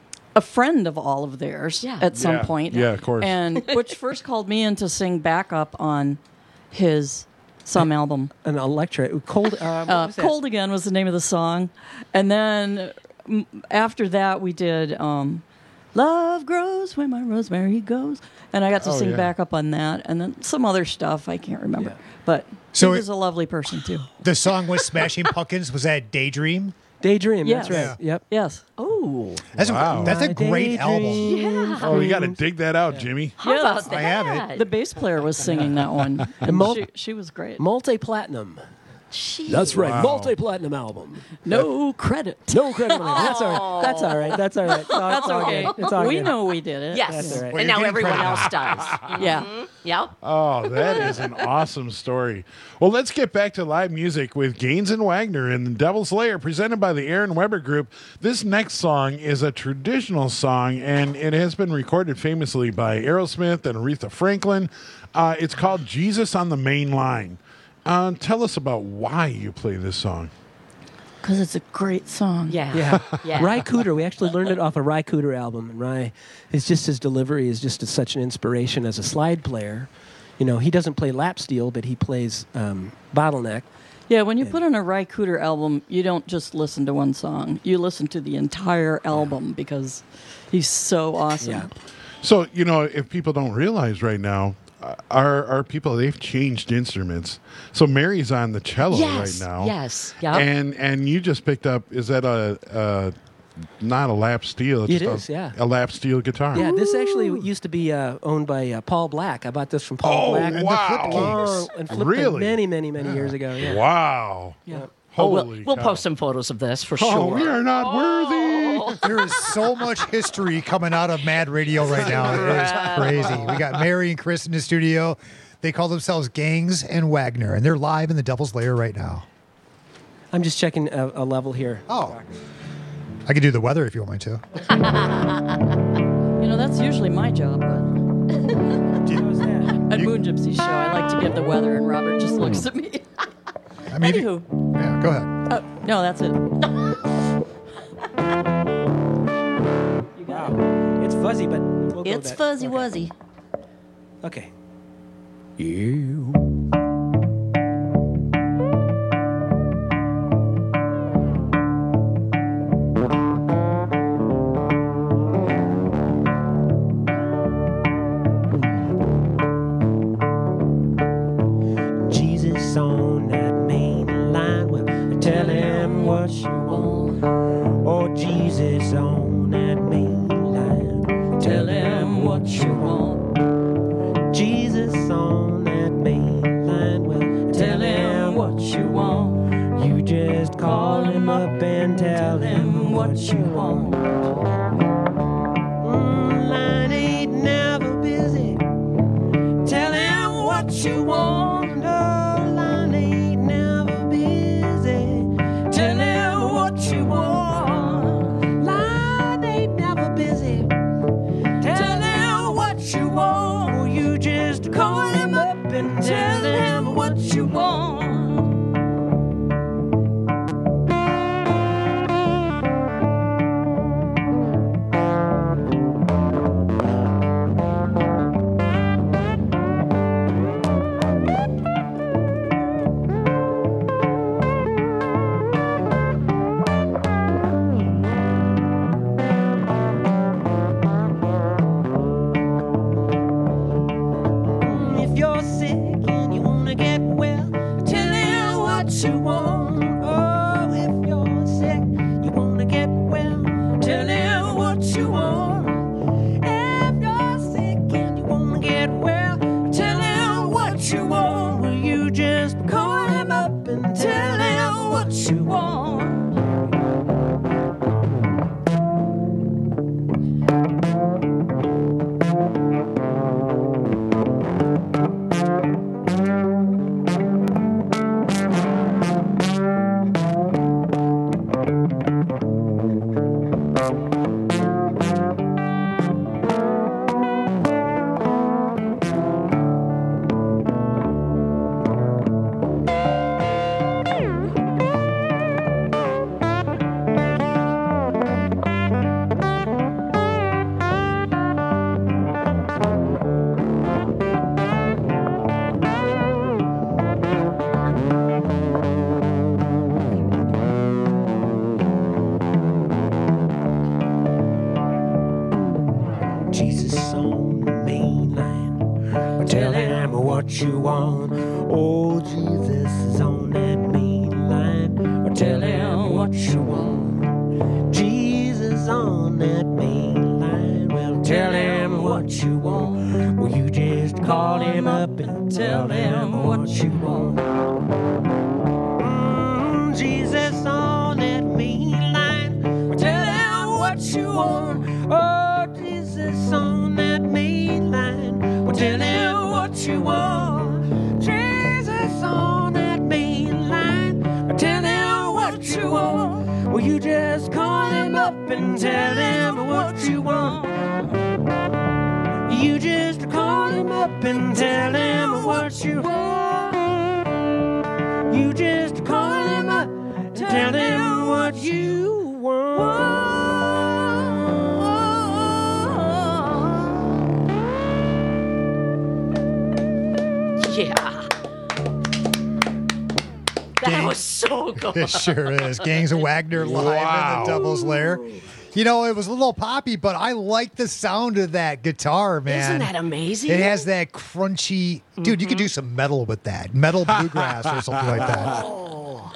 a friend of all of theirs Yeah. at some Yeah. point. Yeah, of course. And Butch first called me in to sing backup on his some album. An electric cold. Uh, what Uh, was that? Cold Again was the name of the song. And then mm, after that, we did um, Love Grows Where My Rosemary Goes. And I got to Oh, sing yeah. backup on that. And then some other stuff I can't remember. But So he it- was a lovely person, too. The song was Smashing Pumpkins. Was that Daydream? Daydream. Yes. That's right. Yep. Yes. Oh. That's Wow. a that's a My great album. Yeah. Oh, you got to dig that out, Jimmy. How Yes. about that? I have it. The bass player was singing that one. And mul- she, she was great. Multi-platinum. Jeez. That's right. Wow. Multi-platinum album. No credit. No credit on it. That's all right. That's all right. That's all right. It's all, That's it's all okay. good. It's all We good. know we did it. Yes. That's all right. Well, And you're now getting everyone credit. else does. Yeah. Yep. Oh, that is an awesome story. Well, let's get back to live music with Gaines and Wagner and the Devil's Lair, presented by the Aaron Weber Group. This next song is a traditional song, and it has been recorded famously by Aerosmith and Aretha Franklin. Uh, it's called Jesus on the Main Line. Uh, tell us about why you play this song. Because it's a great song. Yeah. Yeah. Yeah. Ry Cooder. We actually learned it off a Ry Cooder album. And Ry, is just his delivery is just such an inspiration as a slide player. You know, he doesn't play lap steel, but he plays um, bottleneck. Yeah, when you put on a Ry Cooder album, you don't just listen to one song. You listen to the entire album because he's so awesome. Yeah. So, you know, if people don't realize right now, uh, our our people, they've changed instruments. So Mary's on the cello Yes, right now. yes, yep. And and you just picked up, is that a, a not a lap steel? It's It just is, a, yeah. a lap steel guitar. Yeah, this actually used to be uh, owned by uh, Paul Black. I bought this from Paul Oh, Black. And the wow. Flip Long- Keys. and flipped Really? it many, many, many years ago. Yeah. Wow. Yeah. Oh, we'll, Holy we'll cow. post some photos of this for Oh, sure. we are not worthy. There is so much history coming out of Mad Radio right now. It is crazy. We got Mary and Chris in the studio. They call themselves Gangs and Wagner, and they're live in the Devil's Lair right now. I'm just checking a, a level here. Oh. I can do the weather if you want me to. You know, that's usually my job, but at Moon Gypsy Show, I like to give the weather, and Robert just looks at me. I mean, Anywho. Yeah, go ahead. Oh, no, that's it. You got it. It's fuzzy, but we'll go It's with that. fuzzy wuzzy. Okay. You. Jesus on that main line, well, tell him what you want. Oh, Jesus on that main line, tell him what you want. Jesus on that main line, well, tell him what you want. You just call him up and tell him what you want. Mm, line ain't never busy. Tell him what you want. No, line ain't never busy. Tell him what you want. Line ain't never busy. Tell him what you want. You just call him up and tell him what you want. If you're sick and you wanna get well, tell him what you want. Oh, if you're sick, you wanna get well, tell him what you want. If you're sick and you wanna get well, tell him what you want. Will you just call him up and tell him what you want? Jesus on the main line. Tell him what you want. Oh, Jesus is on that main line. Tell him what you want. Jesus on that main line. Well, tell him what you want. Well, you just call him up and tell him what you want. Mm, Jesus on that main line. Well, tell him what you want. Oh, Jesus on that main line. Well, tell him what you want. Jesus on that main line. Well, tell him what you want. Well, you just call him up and tell him what you want. You just call him up and tell him what you want. You just call him up and tell him what you want. Yeah. That was so good. It sure is. Gangs of Wagner live Wow. in the Devil's Lair. You know, it was a little poppy, but I like the sound of that guitar, man. Isn't that amazing? It has that crunchy... Dude, Mm-hmm. you could do some metal with that. Metal bluegrass or something like that. Oh.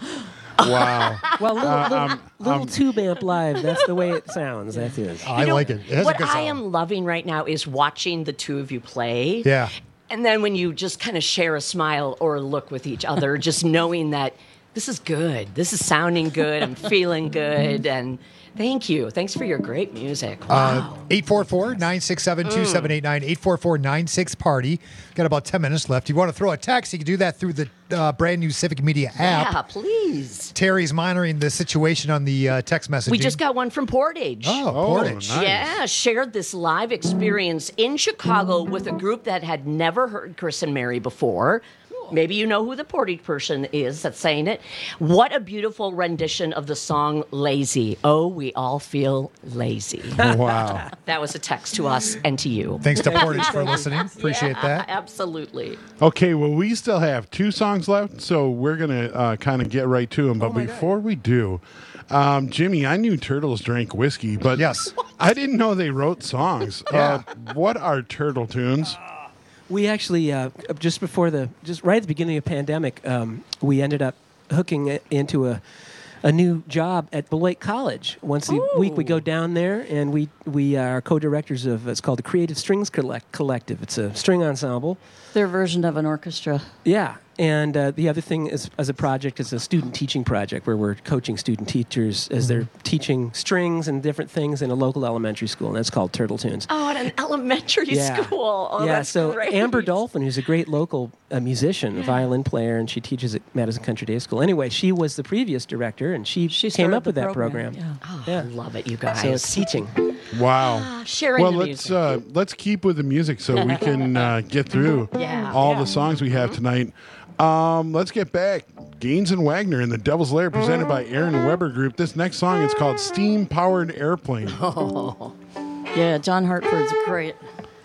Wow. Well, little, Uh, little, um, little um, tube amp live. That's the way it sounds. That's it. I You know, like it. It has what a good I sound. am loving right now is watching the two of you play. Yeah. And then when you just kind of share a smile or a look with each other, just knowing that this is good. This is sounding good. I'm feeling good. And thank you. Thanks for your great music. Wow. eight four four, nine six seven, two seven eight nine, eight four four, nine six, party. Got about ten minutes left. If you want to throw a text, you can do that through the uh, brand new Civic Media app. Yeah, please. Terry's monitoring the situation on the uh, text messaging. We just got one from Portage. Oh, Portage. nice. Yeah, shared this live experience in Chicago with a group that had never heard Chris and Mary before. Maybe you know who the Portage person is that's saying it. What a beautiful rendition of the song Lazy. Oh, we all feel lazy. Wow. That was a text to us and to you. Thanks to Portage for listening. Appreciate Yeah, that. Absolutely. Okay, well, we still have two songs left, so we're going to uh, kind of get right to them. But before we do, um, Jimmy, I knew Turtles drank whiskey, but yes, I didn't know they wrote songs. Yeah. Uh, what are Turtle Tunes? We actually uh, just before the just right at the beginning of the pandemic, um, we ended up hooking it into a a new job at Beloit College. Once a week, we go down there, and we we are co-directors of it's called the Creative Strings Collect- Collective. It's a string ensemble. Their version of an orchestra. Yeah, and uh, the other thing is, as a project, is a student teaching project where we're coaching student teachers as they're teaching strings and different things in a local elementary school, and that's called Turtle Tunes. Oh, at an elementary Yeah. school. Oh, yeah, that's so great. Amber Dolphin, who's a great local uh, musician, a violin player, and she teaches at Madison Country Day School. Anyway, she was the previous director, and she, came started up with the that program. program. Oh, I love it, you guys. So it's teaching. Wow. sharing well, the let's uh, let's keep with the music so we can uh, get through Yeah. all Yeah. the songs we have tonight. Um, let's get back. Gaines and Wagner in the Devil's Lair, presented by Aaron Weber Group. This next song is called Steam Powered Airplane. Oh. Yeah, John Hartford's great.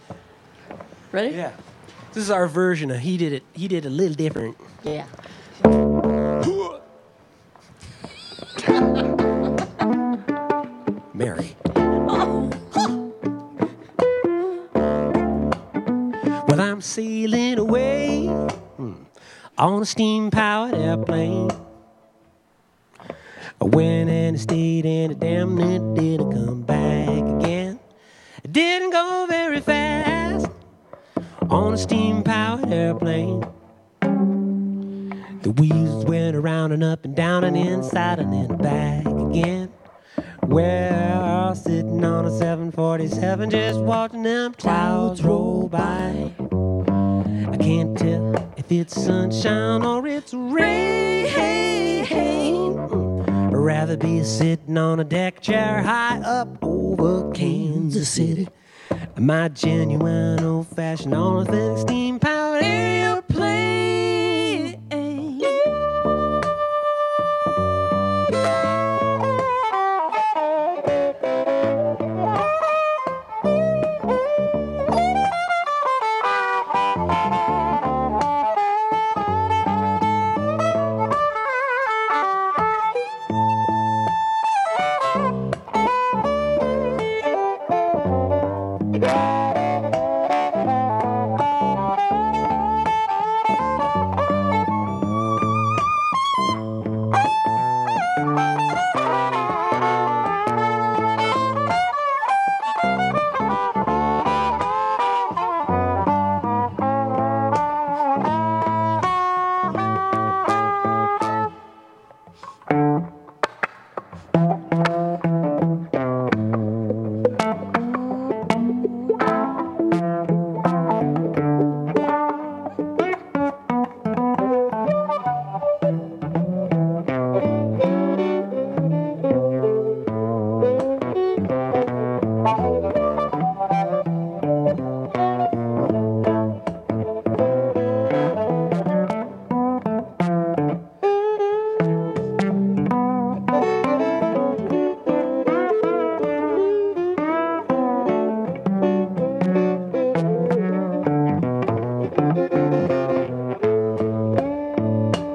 Ready? Yeah. This is our version. Of, he did it. He did a little different. Yeah. Mary. Well, I'm sailing away hmm, on a steam-powered airplane. I went and stayed and it damn near didn't come back again. It didn't go very fast on a steam-powered airplane. The wheels went around and up and down and inside and then back again. Well, sitting on a seven forty-seven, just watching them clouds roll by. I can't tell if it's sunshine or it's rain. I'd rather be sitting on a deck chair high up over Kansas City. My genuine old-fashioned all-authentic steam-powered airplane.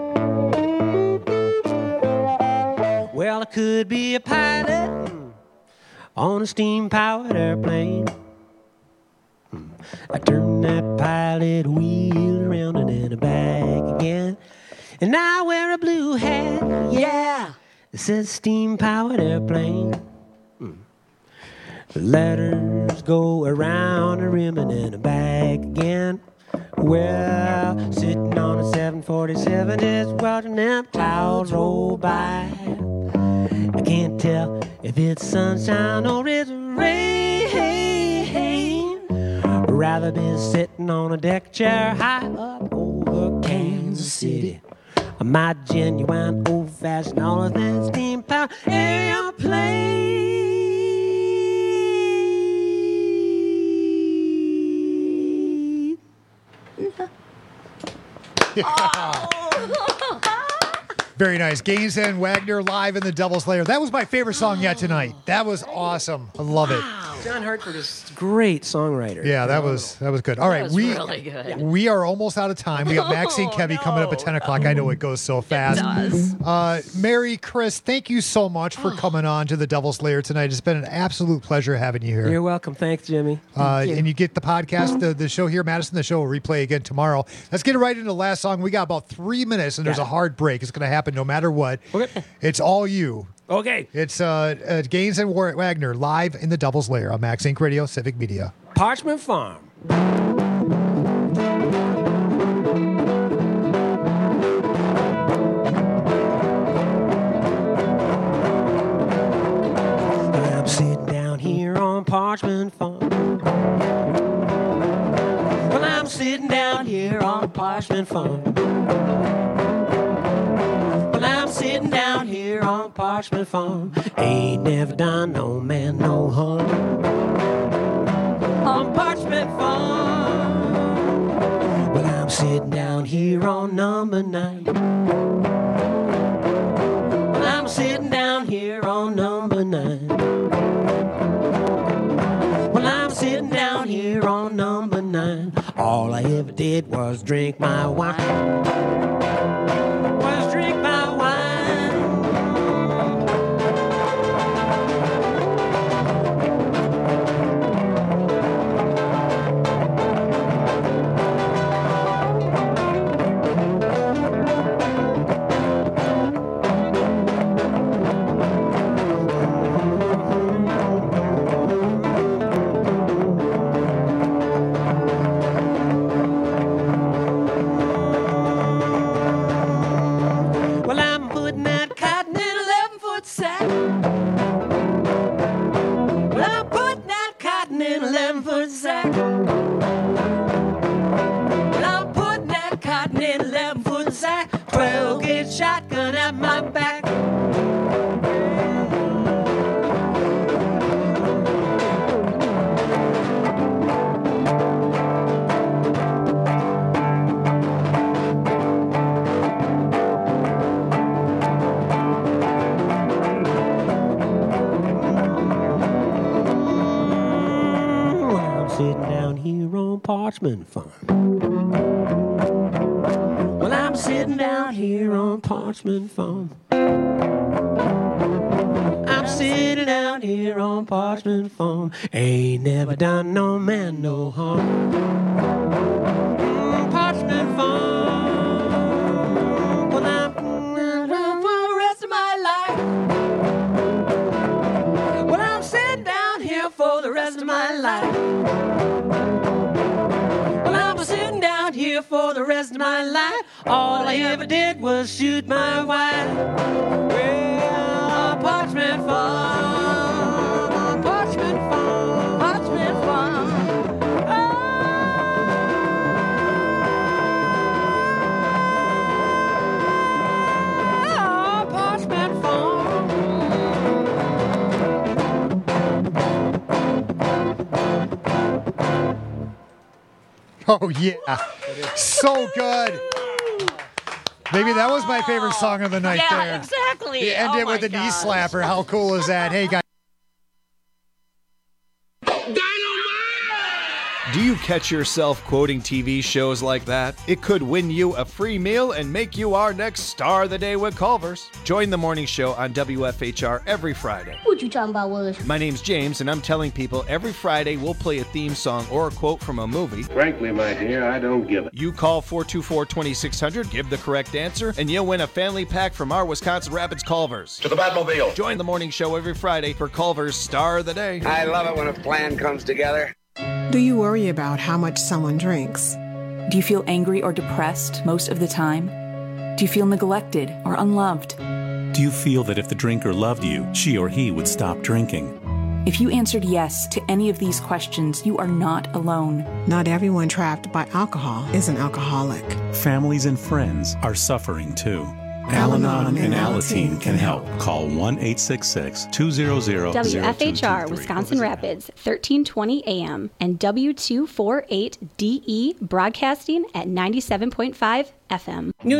Well, I could be a pilot on a steam-powered airplane. I turned that pilot wheel around and then back again. And I wear a blue hat, yeah, it says steam-powered airplane. Mm. The letters go around the rim and then back again. Well, sitting on a seven forty-seven, just watching them clouds roll by. I can't tell if it's sunshine or it's rain. Rather be sitting on a deck chair high up over Kansas City. My genuine old-fashioned all of that steam-powered airplane. Very nice. Gaines and Wagner live in the Devil's Lair. That was my favorite song yet tonight. That was awesome. I love it. John Hartford is a great songwriter. Yeah, that was that was good. All right, was we really good. we are almost out of time. We got Maxine Oh, Kevy coming up at ten o'clock. I know it goes so fast. does. Uh, Mary, Chris, thank you so much for coming on to the Devil's Lair tonight. It's been an absolute pleasure having you here. You're welcome. Thanks, Jimmy. Uh, and you get the podcast, the, the show here, Madison. The show will replay again tomorrow. Let's get right into the last song. We got about three minutes, and there's Yeah. a hard break. It's going to happen no matter what. Okay. It's all you. Okay. It's uh, uh, Gaines and War- Wagner live in the Devil's Lair on Max Inc Radio, Civic Media. Parchment Farm. I'm sitting down here on Parchment Farm. Well, I'm sitting down here on Parchment Farm. Well, I'm sitting down here on Parchment Farm. Ain't never done no man no harm. On Parchment Farm. Well, I'm sitting down here on number nine. Well, I'm sitting down here on number nine. Well, I'm sitting down here on number nine. All I ever did was drink my wine. Was drink my wine. Well, I'm putting that cotton in an eleven-foot sack. Well, I'm putting that cotton in an eleven-foot sack. Well, I'm putting that cotton in an eleven-foot sack. twelve-gauge shotgun at my back. Well, I'm sitting down here on Parchment Farm. Well, I'm sitting down here on Parchment Farm. I'm sitting down here on Parchment Farm. Ain't never done no man no harm. Mm, Parchment Farm. Well, I'm mm, for the rest of my life. Well, I'm sitting down here for the rest of my life. Well, I'm sitting down here for the rest of my life. All I ever did was shoot my wife. Well, Parchment Farm, Parchment Farm, Parchment Farm. Oh, Parchment Farm. Oh, yeah. So good. Maybe that was my favorite song of the night Yeah, there. exactly. You end Oh it with my a knee gosh. slapper. How cool is that? Hey, guys. Do you catch yourself quoting T V shows like that? It could win you a free meal and make you our next star of the day with Culver's. Join the morning show on W F H R every Friday. What you talking about, Willis? My name's James, and I'm telling people every Friday we'll play a theme song or a quote from a movie. Frankly, my dear, I don't give it. You call four two four, two six zero zero, give the correct answer, and you'll win a family pack from our Wisconsin Rapids Culver's. To the Batmobile. Join the morning show every Friday for Culver's Star of the Day. I love it when a plan comes together. Do you worry about how much someone drinks? Do you feel angry or depressed most of the time? Do you feel neglected or unloved? Do you feel that if the drinker loved you, she or he would stop drinking? If you answered yes to any of these questions, you are not alone. Not everyone trapped by alcohol is an alcoholic. Families and friends are suffering too. Al-Anon and Alateen can help. Call one eight six six, two zero zero, W F H R Wisconsin Rapids, thirteen twenty A M and W two forty-eight D E broadcasting at ninety-seven point five F M. New